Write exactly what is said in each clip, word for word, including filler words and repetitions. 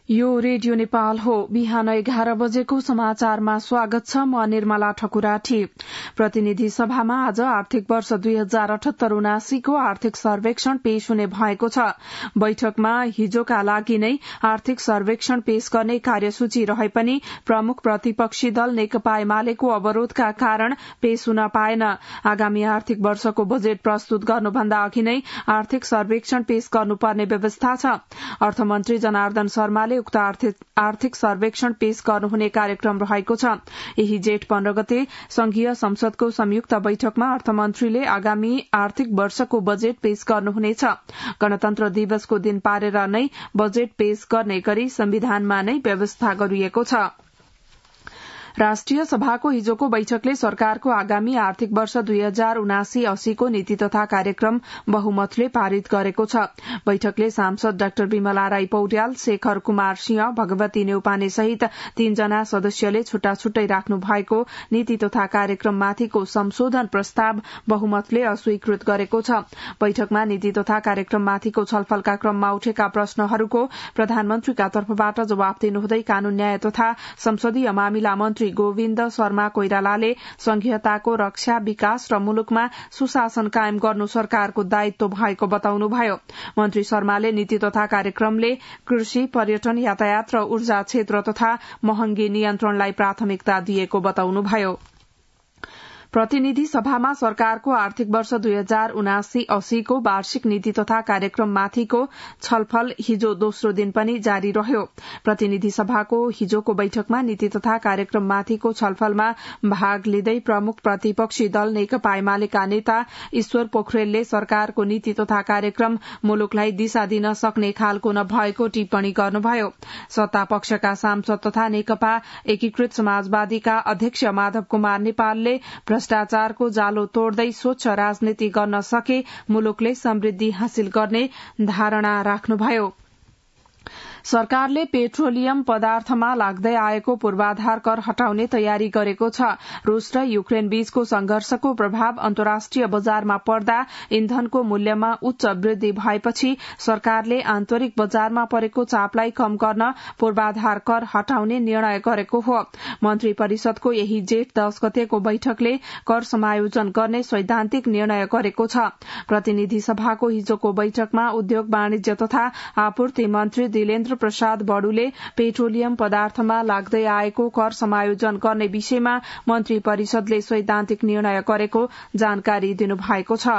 यो रेडियो नेपाल हो। बिहान एघार बजेको समाचारमा स्वागत छ। म निर्मला ठकुराठी। प्रतिनिधि सभामा आज आर्थिक वर्ष दुई हजार अठहत्तर उनासीको आर्थिक सर्वेक्षण पेश हुने भएको छ। बैठकमा हिजोका लागि नै आर्थिक सर्वेक्षण पेश गर्ने कार्यसूची रहे पनि प्रमुख प्रतिपक्षी दल नेकपा एमालेको अवरोधका कारण पेश हुन पाएन। आगामी आर्थिक वर्षको बजेट प्रस्तुत गर्नुभन्दा अघि नै आर्थिक सर्वेक्षण पेश गर्नुपर्ने व्यवस्था छ। अर्थमन्त्री जनार्दन शर्माले उक्त आर्थिक सर्वेक्षण पेश गर्नुहुने कार्यक्रम रहेको छ। यही जेठ पन्ध्र गते संघीय संसदको संयुक्त बैठकमा अर्थमन्त्रीले आगामी आर्थिक वर्षको बजेट पेश गर्नुहुनेछ। गणतन्त्र दिवसको दिन पारेर नै बजेट पेश गर्ने गरी संविधानमा नै व्यवस्था गरिएको छ। राष्ट्रिय सभाको हिजोको बैठकले सरकारको आगामी आर्थिक वर्ष दुई हजार उनासी अस्सीको नीति तथा कार्यक्रम बहुमतले पारित गरेको छ। बैठकले सांसद डाक्टर विमला राई पौड्याल, शेखर कुमार सिंह, भगवती न्यौपाने सहित तीनजना सदस्यले छुट्टा छुट्टै राख्नु भएको नीति तथा कार्यक्रममाथिको संशोधन प्रस्ताव बहुमतले अस्वीकृत गरेको छ। बैठकमा नीति तथा कार्यक्रममाथिको छलफलका क्रममा उठेका प्रश्नहरूको प्रधानमन्त्रीका तर्फबाट जवाब दिनुहुँदै कानून न्याय तथा संसदीय मामिला मन्त्री गोविन्द शर्मा कोइरालाले संघीयताको रक्षा, विकास र मुलुकमा सुशासन कायम गर्नु सरकारको दायित्व भएको बताउनुभयो। मन्त्री शर्माले नीति तथा कार्यक्रमले कृषि, पर्यटन, यातायात र ऊर्जा क्षेत्र तथा महँगी नियन्त्रणलाई प्राथमिकता दिएको बताउनुभयो। प्रतिनिधि सभामा सरकारको आर्थिक वर्ष दुई हजार उनासी अस्सीको वार्षिक नीति तथा कार्यक्रममाथिको छलफल हिजो दोस्रो दिन पनि जारी रह्यो। प्रतिनिधि सभाको हिजोको बैठकमा नीति तथा कार्यक्रममाथिको छलफलमा भाग लिँदै प्रमुख प्रतिपक्षी दल नेकपा एमालेका नेता ईश्वर पोखरेलले सरकारको नीति तथा कार्यक्रम मुलुकलाई दिशा दिन सक्ने खालको नभएको टिप्पणी गर्नुभयो। सत्ता पक्षका सांसद तथा नेकपा एकीकृत समाजवादीका अध्यक्ष माधव कुमार नेपालले भ्रष्टाचारको जालो तोड्दै स्वच्छ राजनीति गर्न सके मुलुकले समृद्धि हासिल गर्ने धारणा राख्नुभयो। सरकारले पेट्रोलियम पदार्थमा लाग्दै आएको पूर्वाधार कर हटाउने तयारी गरेको छ। रूस र युक्रेन बीचको संघर्षको प्रभाव अन्तर्राष्ट्रिय बजारमा पर्दा इन्धनको मूल्यमा उच्च वृद्धि भएपछि सरकारले आन्तरिक बजारमा परेको चापलाई कम गर्न पूर्वाधार कर हटाउने निर्णय गरेको हो। मन्त्री परिषदको यही जेठ दश गतेको बैठकले कर समायोजन गर्ने सैद्धान्तिक निर्णय गरेको छ। प्रतिनिधि सभाको हिजोको बैठकमा उद्योग, वाणिज्य तथा आपूर्ति मन्त्री दिलेन्द्र प्रसाद बडुले पेट्रोलियम पदार्थमा लाग्दै आएको कर समायोजन गर्ने विषयमा मन्त्री परिषदले सैद्धान्तिक निर्णय गरेको जानकारी दिनुभएको छ।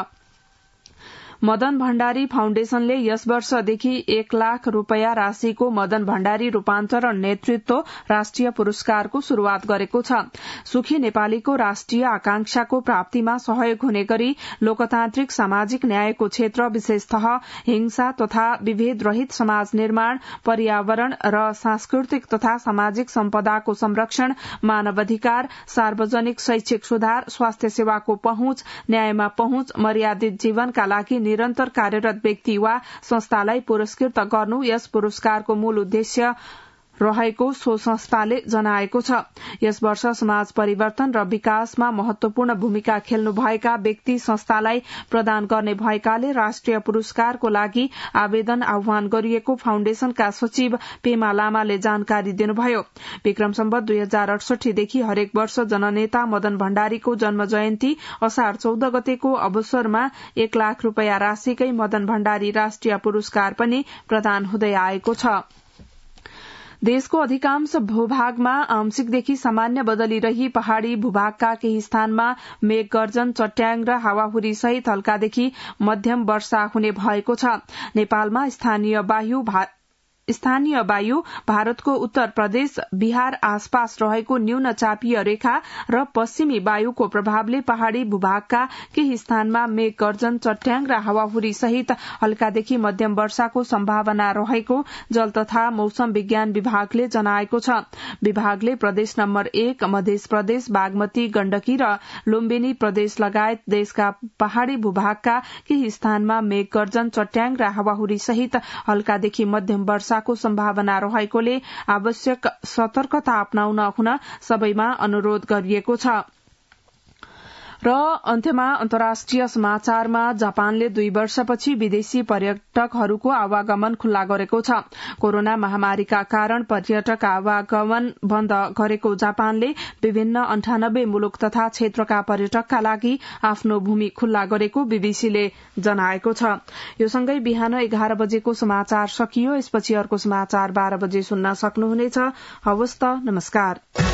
मदन भण्डारी फाउण्डेशनले यस वर्षदेखि एक लाख रूपियाँ राशिको मदन भण्डारी रूपान्तरण नेतृत्व राष्ट्रिय पुरस्कारको शुरूआत गरेको छ। सुखी नेपालीको राष्ट्रिय आकांक्षाको प्राप्तिमा सहयोग हुने गरी लोकतान्त्रिक सामाजिक न्यायको क्षेत्र, विशेषतः हिंसा तथा विभेद रहित समाज निर्माण, पर्यावरण र सांस्कृतिक तथा सामाजिक सम्पदाको संरक्षण, मानवाधिकार, सार्वजनिक शैक्षिक सुधार, स्वास्थ्य सेवाको पहुँच, न्यायमा पहुँच, मर्यादित जीवनका लागि निरन्तर कार्यरत व्यक्ति वा संस्थालाई पुरस्कृत गर्नु यस पुरस्कारको मूल उद्देश्य रहेको सो संस्थाले जनाएको छ। यस वर्ष समाज परिवर्तन र विकासमा महत्वपूर्ण भूमिका खेल्नुभएका व्यक्ति संस्थालाई प्रदान गर्ने भएकाले राष्ट्रिय पुरस्कारको लागि आवेदन आह्वान गरिएको फाउण्डेशनका सचिव पेमा लामाले जानकारी दिनुभयो। विक्रम सम्वत दुई हजार अडसठीदेखि हरेक वर्ष जननेता मदन भण्डारीको जन्म जयन्ती असार चौध गतेको अवसरमा एक लाख रूपियाँ राशिकै मदन भण्डारी राष्ट्रिय पुरस्कार पनि प्रदान हुँदै आएको छ। देशको अधिकांश भूभागमा आंशिकदेखि सामान्य बदली रही पहाड़ी भूभागका केही स्थानमा मेघगर्जन, चट्याङ र हावाहुरी सहित हल्कादेखि मध्यम वर्षा हुने भएको छ। नेपालमा स्थानीय वायु स्थानीय वायु भारतको उत्तर प्रदेश, बिहार आसपास रहेको न्यून चापीय रेखा र पश्चिमी वायुको प्रभावले पहाड़ी भूभागका केही स्थानमा मेघ गर्जन, चट्याङ र हावाहुरी सहित हल्कादेखि मध्यम वर्षाको सम्भावना रहेको जल तथा मौसम विज्ञान विभागले जनाएको छ। विभागले प्रदेश नम्बर एक, मध्य प्रदेश, बागमती, गण्डकी र लुम्बिनी प्रदेश लगायत देशका पहाड़ी भूभागका केही स्थानमा मेघ गर्जन, चट्याङ र हावाहुरी सहित हल्कादेखि मध्यम वर्षा को सम्भावना रहेकोले आवश्यक सतर्कता अपनाउन हुन सबैमा अनुरोध गरिएको छ। र अन्त्यमा अन्तर्राष्ट्रिय समाचारमा जापानले दुई वर्षपछि विदेशी पर्यटकहरूको आवागमन खुल्ला गरेको छ। कोरोना महामारीका कारण पर्यटक आवागमन बन्द गरेको जापानले विभिन्न अन्ठानब्बे मुलुक तथा क्षेत्रका पर्यटकका लागि आफ्नो भूमि खुल्ला गरेको बीबीसीले जनाएको छ। यो सँगै बिहान एघार बजेको समाचार सकियो। यसपछि अर्को समाचार बाह्र बजे सुन्न सक्नुहुनेछ। हवस् त, नमस्कार।